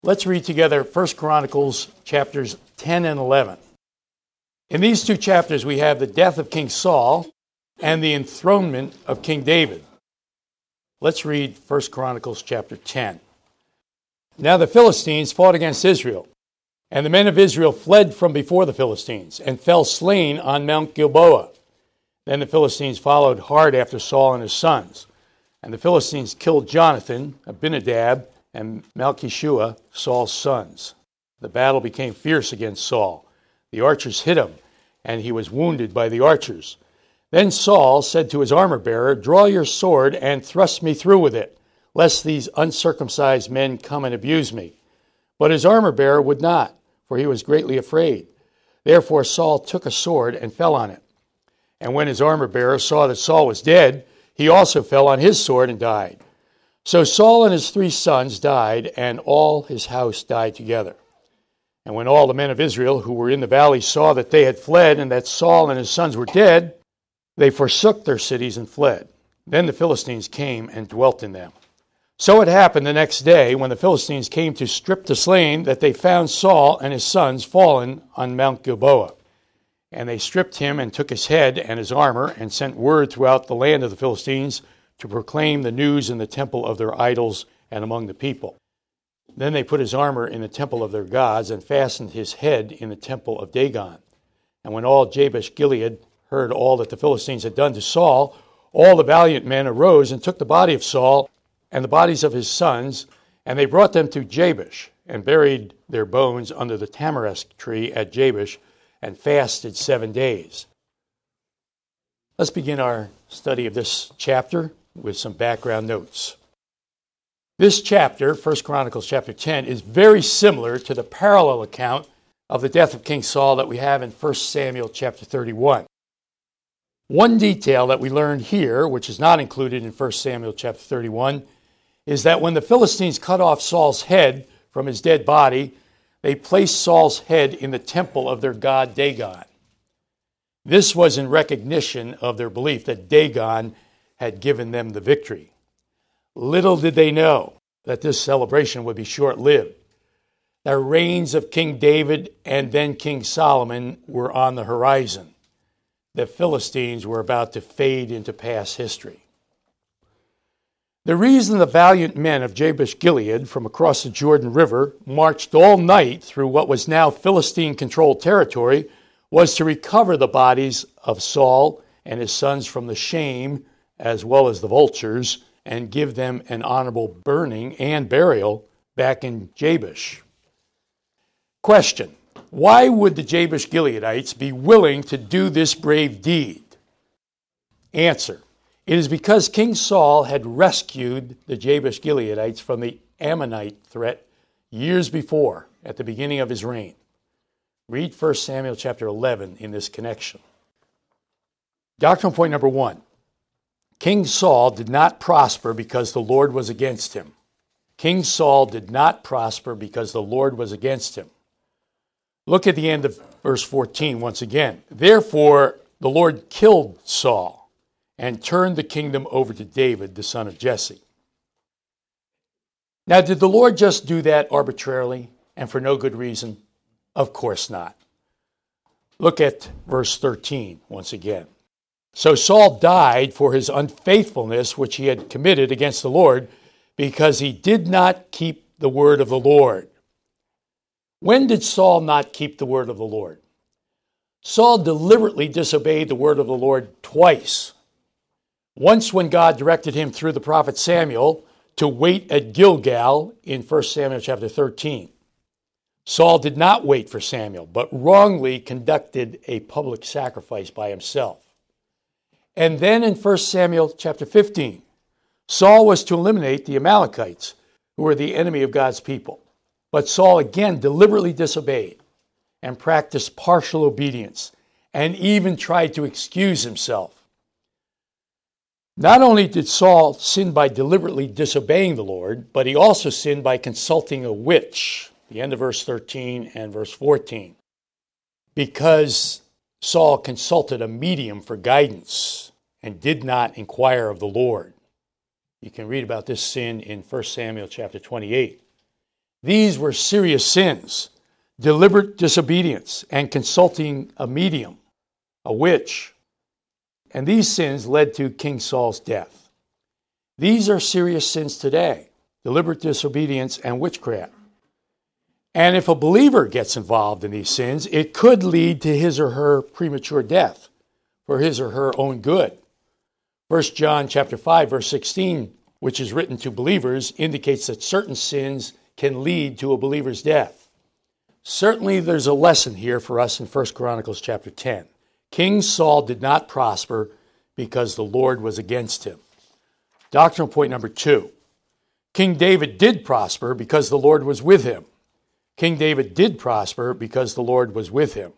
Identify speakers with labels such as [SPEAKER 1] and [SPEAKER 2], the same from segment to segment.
[SPEAKER 1] Let's read together 1 Chronicles chapters 10 and 11. In these two chapters, we have the death of King Saul and the enthronement of King David. Let's read 1 Chronicles chapter 10. Now the Philistines fought against Israel, and the men of Israel fled from before the Philistines and fell slain on Mount Gilboa. Then the Philistines followed hard after Saul and his sons, and the Philistines killed Jonathan, Abinadab, and Malchishua, Saul's sons. The battle became fierce against Saul. The archers hit him, and he was wounded by the archers. Then Saul said to his armor-bearer, "Draw your sword and thrust me through with it, lest these uncircumcised men come and abuse me." But his armor-bearer would not, for he was greatly afraid. Therefore Saul took a sword and fell on it. And when his armor-bearer saw that Saul was dead, he also fell on his sword and died. So Saul and his 3 sons died, and all his house died together. And when all the men of Israel who were in the valley saw that they had fled and that Saul and his sons were dead, they forsook their cities and fled. Then the Philistines came and dwelt in them. So it happened the next day, when the Philistines came to strip the slain, that they found Saul and his sons fallen on Mount Gilboa. And they stripped him and took his head and his armor and sent word throughout the land of the Philistines to proclaim the news in the temple of their idols and among the people. Then they put his armor in the temple of their gods and fastened his head in the temple of Dagon. And when all Jabesh-Gilead heard all that the Philistines had done to Saul, all the valiant men arose and took the body of Saul and the bodies of his sons, and they brought them to Jabesh and buried their bones under the tamarisk tree at Jabesh and fasted 7 days. Let's begin our study of this chapter with some background notes. This chapter, 1 Chronicles chapter 10, is very similar to the parallel account of the death of King Saul that we have in 1 Samuel chapter 31. One detail that we learned here, which is not included in 1 Samuel chapter 31, is that when the Philistines cut off Saul's head from his dead body, they placed Saul's head in the temple of their god Dagon. This was in recognition of their belief that Dagon had given them the victory. Little did they know that this celebration would be short-lived. The reigns of King David and then King Solomon were on the horizon. The Philistines were about to fade into past history. The reason the valiant men of Jabesh-Gilead from across the Jordan River marched all night through what was now Philistine-controlled territory was to recover the bodies of Saul and his sons from the shame as well as the vultures, and give them an honorable burning and burial back in Jabesh. Question: why would the Jabesh-Gileadites be willing to do this brave deed? Answer: it is because King Saul had rescued the Jabesh-Gileadites from the Ammonite threat years before, at the beginning of his reign. Read 1 Samuel chapter 11 in this connection. Doctrinal point number 1. King Saul did not prosper because the Lord was against him. King Saul did not prosper because the Lord was against him. Look at the end of verse 14 once again. Therefore, the Lord killed Saul and turned the kingdom over to David, the son of Jesse. Now, did the Lord just do that arbitrarily and for no good reason? Of course not. Look at verse 13 once again. So Saul died for his unfaithfulness which he had committed against the Lord, because he did not keep the word of the Lord. When did Saul not keep the word of the Lord? Saul deliberately disobeyed the word of the Lord twice. Once when God directed him through the prophet Samuel to wait at Gilgal in 1 Samuel chapter 13. Saul did not wait for Samuel, but wrongly conducted a public sacrifice by himself. And then in 1 Samuel chapter 15, Saul was to eliminate the Amalekites, who were the enemy of God's people. But Saul again deliberately disobeyed and practiced partial obedience and even tried to excuse himself. Not only did Saul sin by deliberately disobeying the Lord, but he also sinned by consulting a witch, the end of verse 13 and verse 14, because Saul consulted a medium for guidance and did not inquire of the Lord. You can read about this sin in 1 Samuel chapter 28. These were serious sins, deliberate disobedience, and consulting a medium, a witch. And these sins led to King Saul's death. These are serious sins today, deliberate disobedience and witchcraft. And if a believer gets involved in these sins, it could lead to his or her premature death for his or her own good. 1 John chapter 5, verse 16, which is written to believers, indicates that certain sins can lead to a believer's death. Certainly there's a lesson here for us in 1 Chronicles chapter 10. King Saul did not prosper because the Lord was against him. Doctrinal point number 2. King David did prosper because the Lord was with him. King David did prosper because the Lord was with him.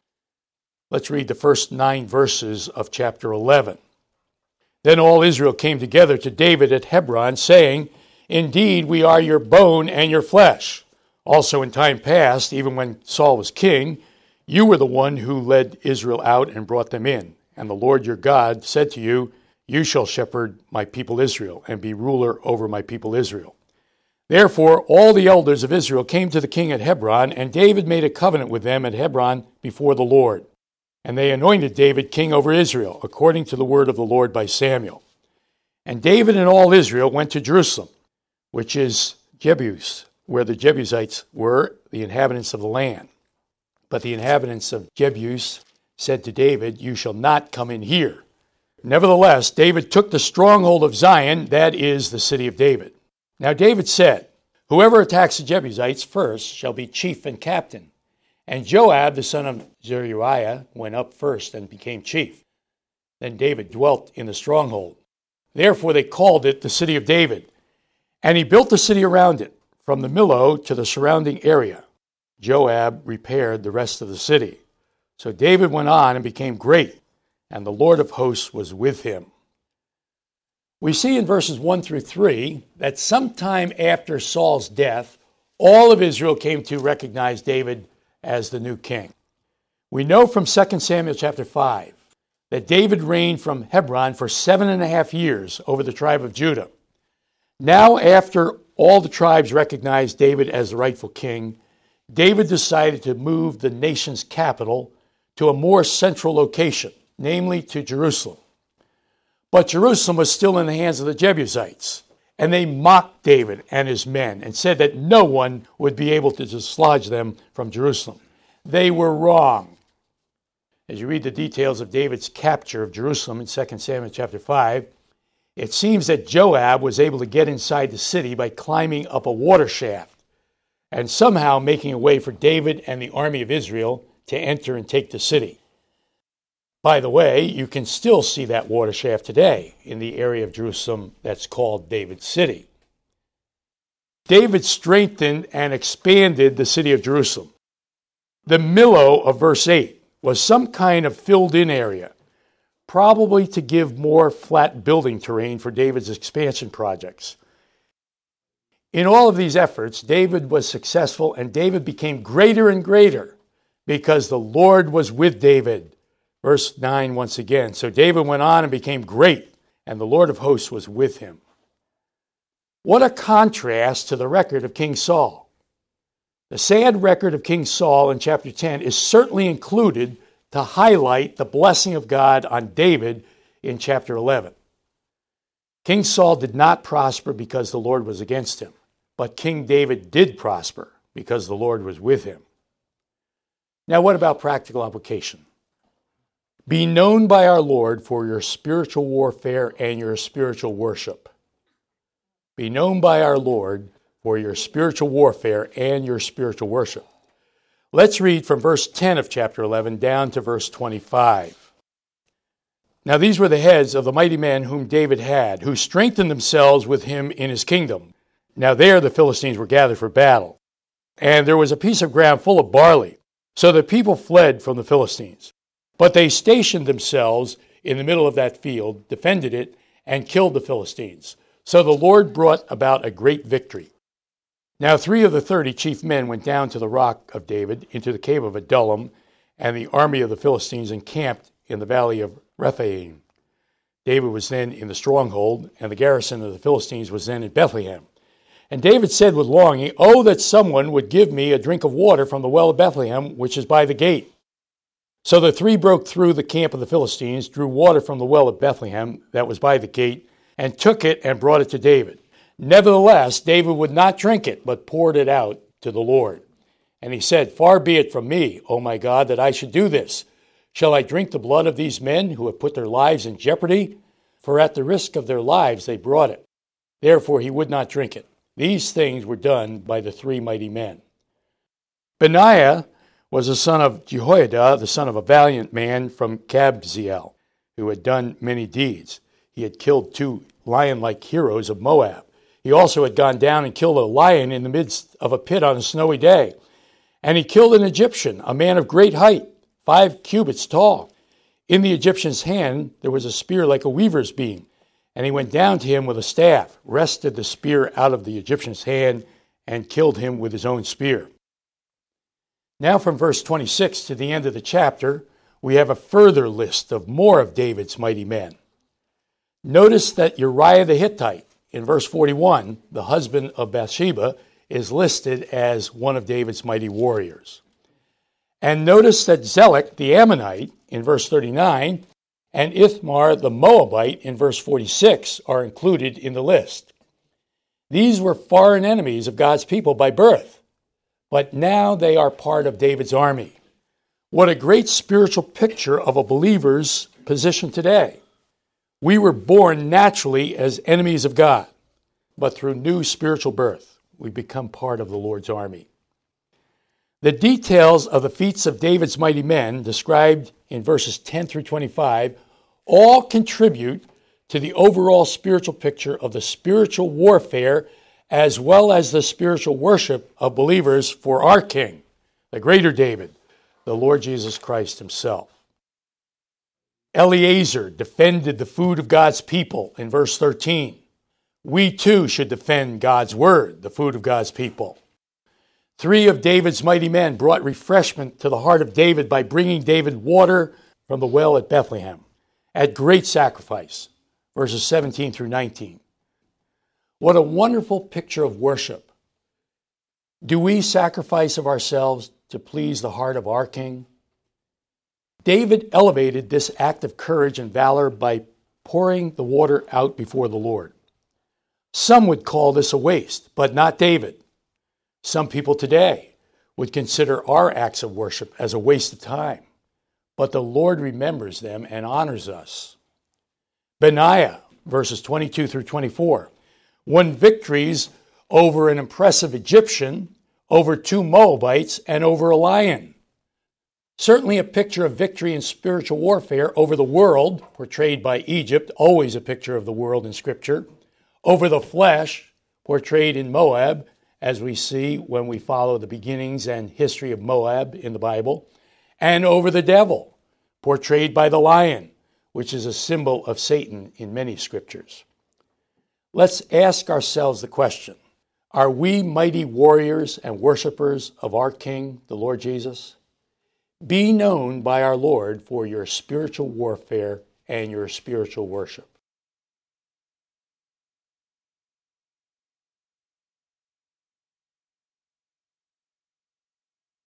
[SPEAKER 1] Let's read the first 9 verses of chapter 11. Then all Israel came together to David at Hebron, saying, "Indeed, we are your bone and your flesh. Also in time past, even when Saul was king, you were the one who led Israel out and brought them in. And the Lord your God said to you, you shall shepherd my people Israel and be ruler over my people Israel." Therefore, all the elders of Israel came to the king at Hebron, and David made a covenant with them at Hebron before the Lord. And they anointed David king over Israel, according to the word of the Lord by Samuel. And David and all Israel went to Jerusalem, which is Jebus, where the Jebusites were, the inhabitants of the land. But the inhabitants of Jebus said to David, "You shall not come in here." Nevertheless, David took the stronghold of Zion, that is, the city of David. Now David said, "Whoever attacks the Jebusites first shall be chief and captain." And Joab, the son of Zeruiah, went up first and became chief. Then David dwelt in the stronghold. Therefore they called it the city of David. And he built the city around it, from the Millo to the surrounding area. Joab repaired the rest of the city. So David went on and became great, and the Lord of hosts was with him. We see in verses 1 through 3 that sometime after Saul's death, all of Israel came to recognize David as the new king. We know from 2 Samuel chapter 5 that David reigned from Hebron for 7.5 years over the tribe of Judah. Now, after all the tribes recognized David as the rightful king, David decided to move the nation's capital to a more central location, namely to Jerusalem. But Jerusalem was still in the hands of the Jebusites, and they mocked David and his men and said that no one would be able to dislodge them from Jerusalem. They were wrong. As you read the details of David's capture of Jerusalem in 2 Samuel chapter 5, it seems that Joab was able to get inside the city by climbing up a water shaft and somehow making a way for David and the army of Israel to enter and take the city. By the way, you can still see that water shaft today in the area of Jerusalem that's called David's City. David strengthened and expanded the city of Jerusalem. The Millo of verse 8 was some kind of filled-in area, probably to give more flat building terrain for David's expansion projects. In all of these efforts, David was successful, and David became greater and greater because the Lord was with David. Verse 9 once again, "So David went on and became great, and the Lord of hosts was with him." What a contrast to the record of King Saul. The sad record of King Saul in chapter 10 is certainly included to highlight the blessing of God on David in chapter 11. King Saul did not prosper because the Lord was against him, but King David did prosper because the Lord was with him. Now, what about practical application? Be known by our Lord for your spiritual warfare and your spiritual worship. Be known by our Lord for your spiritual warfare and your spiritual worship. Let's read from verse 10 of chapter 11 down to verse 25. Now these were the heads of the mighty men whom David had, who strengthened themselves with him in his kingdom. Now there the Philistines were gathered for battle. And there was a piece of ground full of barley. So the people fled from the Philistines. But they stationed themselves in the middle of that field, defended it, and killed the Philistines. So the Lord brought about a great victory. Now 3 of the 30 chief men went down to the rock of David into the cave of Adullam, and the army of the Philistines encamped in the valley of Rephaim. David was then in the stronghold, and the garrison of the Philistines was then in Bethlehem. And David said with longing, "Oh, that someone would give me a drink of water from the well of Bethlehem, which is by the gate." So the three broke through the camp of the Philistines, drew water from the well of Bethlehem that was by the gate, and took it and brought it to David. Nevertheless, David would not drink it, but poured it out to the Lord. And he said, "Far be it from me, O my God, that I should do this. Shall I drink the blood of these men who have put their lives in jeopardy? For at the risk of their lives they brought it." Therefore he would not drink it. These things were done by the three mighty men. Benaiah was the son of Jehoiada, the son of a valiant man from Kabzeel, who had done many deeds. He had killed 2 lion-like heroes of Moab. He also had gone down and killed a lion in the midst of a pit on a snowy day. And he killed an Egyptian, a man of great height, 5 cubits tall. In the Egyptian's hand there was a spear like a weaver's beam. And he went down to him with a staff, wrested the spear out of the Egyptian's hand, and killed him with his own spear. Now from verse 26 to the end of the chapter, we have a further list of more of David's mighty men. Notice that Uriah the Hittite, in verse 41, the husband of Bathsheba, is listed as one of David's mighty warriors. And notice that Zelek the Ammonite, in verse 39, and Ithmar the Moabite in verse 46 are included in the list. These were foreign enemies of God's people by birth, but now they are part of David's army. What a great spiritual picture of a believer's position today. We were born naturally as enemies of God, but through new spiritual birth, we become part of the Lord's army. The details of the feats of David's mighty men, described in verses 10 through 25, all contribute to the overall spiritual picture of the spiritual warfare as well as the spiritual worship of believers for our King, the greater David, the Lord Jesus Christ himself. Eleazar defended the food of God's people in verse 13. We too should defend God's word, the food of God's people. 3 of David's mighty men brought refreshment to the heart of David by bringing David water from the well at Bethlehem at great sacrifice, verses 17 through 19. What a wonderful picture of worship. Do we sacrifice of ourselves to please the heart of our King? David elevated this act of courage and valor by pouring the water out before the Lord. Some would call this a waste, but not David. Some people today would consider our acts of worship as a waste of time, but the Lord remembers them and honors us. Benaiah, verses 22 through 24, won victories over an impressive Egyptian, over 2 Moabites, and over a lion. Certainly a picture of victory in spiritual warfare over the world, portrayed by Egypt, always a picture of the world in Scripture, over the flesh, portrayed in Moab, as we see when we follow the beginnings and history of Moab in the Bible, and over the devil, portrayed by the lion, which is a symbol of Satan in many scriptures. Let's ask ourselves the question, are we mighty warriors and worshipers of our King, the Lord Jesus? Be known by our Lord for your spiritual warfare and your spiritual worship.